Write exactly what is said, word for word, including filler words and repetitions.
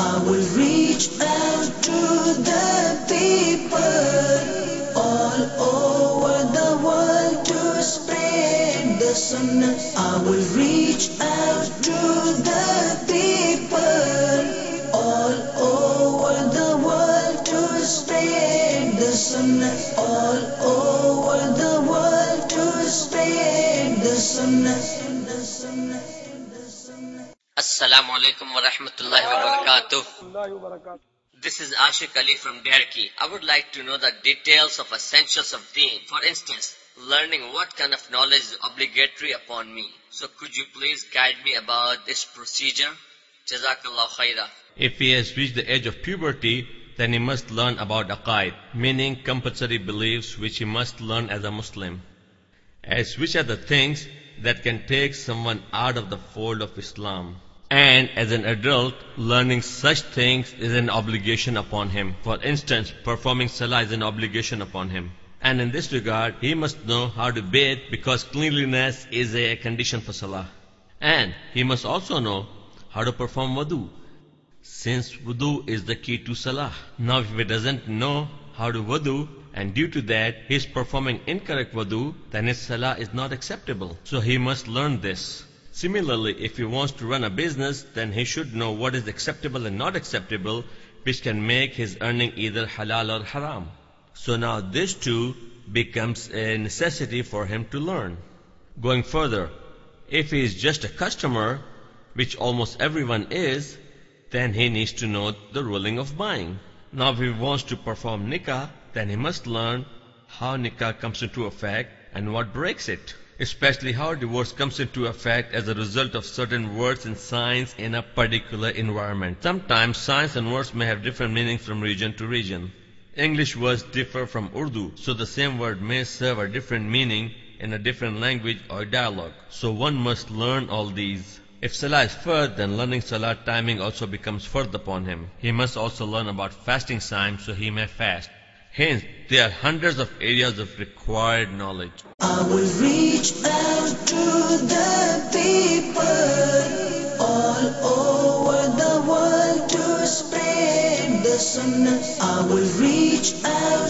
I will reach out to the people all over the world to spread the sunnah. I will reach out to the people all over the world to spread the sunnah. All over the world to spread the sunnah. Assalamu alaikum wa rahmatullahi wa barakatuh. This is Ashik Ali from Derki. I would like to know the details of essentials of deen. For instance, learning what kind of knowledge is obligatory upon me. So could you please guide me about this procedure? Jazakallah khaira. If he has reached the age of puberty, then he must learn about aqaid, meaning compulsory beliefs which he must learn as a Muslim. As which are the things that can take someone out of the fold of Islam. And as an adult, learning such things is an obligation upon him. For instance, performing salah is an obligation upon him. And in this regard, he must know how to bathe because cleanliness is a condition for salah. And he must also know how to perform wudu, since wudu is the key to salah. Now if he doesn't know how to wudu, and due to that he is performing incorrect wudu, then his salah is not acceptable. So he must learn this. Similarly, if he wants to run a business, then he should know what is acceptable and not acceptable, which can make his earning either halal or haram. So now this too becomes a necessity for him to learn. Going further, if he is just a customer, which almost everyone is, then he needs to know the ruling of buying. Now if he wants to perform nikah, then he must learn how nikah comes into effect and what breaks it. Especially how divorce comes into effect as a result of certain words and signs in a particular environment. Sometimes signs and words may have different meanings from region to region. English words differ from Urdu, so the same word may serve a different meaning in a different language or dialogue. So one must learn all these. If salah is fard, then learning salah timing also becomes fard upon him. He must also learn about fasting time so he may fast. Hence, there are hundreds of areas of required knowledge. I will reach out to the people all over the world to spread the sunnah. I will reach out